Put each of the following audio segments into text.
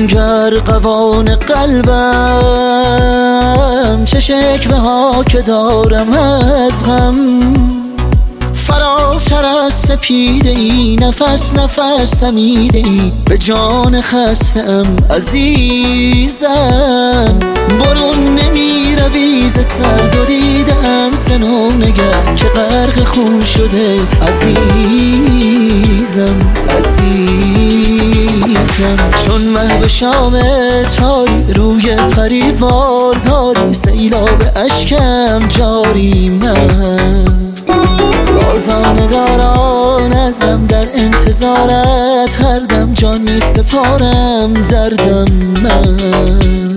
گر قوان قلبم، چه شکوه ها که دارم از غم. فراتر از سپیده ای، نفس نفس دمیده ای، به جان خستم عزیزم. برون نمی روی ز سرد و دیدم سنو نگر که غرق خون شده عزیزم عزیزم. چون مه به شام تاری روی پریوار داری، سیلاب اشکم جاری من. بازانگاران ازم در انتظارت، هر دم جان می سپارم دردم من.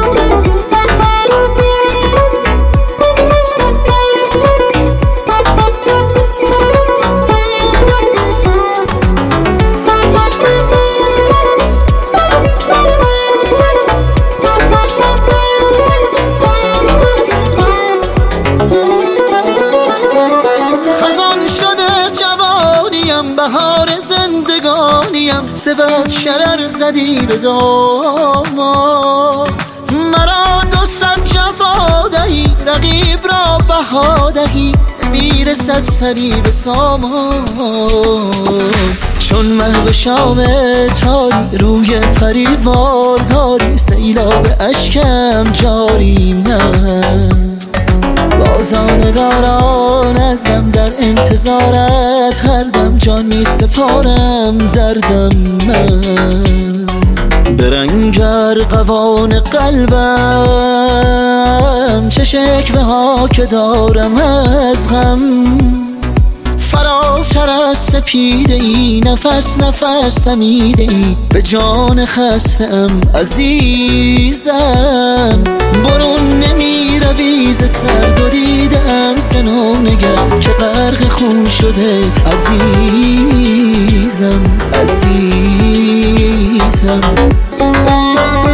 بهار زندگانیم، سپس شرر زدی به دامان. مرا 200 جفا دهی، رقیب را بها دهی، میرسد سری به سامان. چون مه به شام تاری روی پریوار داری، سیلاب اشکم جاری من. بازانگاران ازم در انتظارت، هر دم جان می سپارم دردم من. برنگر قوان قلبم، چه شکوه ها که دارم از غم. فراتر از سپیده ای، نفس نفس دمیده ای، به جان خستم عزیزم. برون نمی روی ز سرد و دیدم سنو نگر که غرق خون شده عزیزم عزیزم.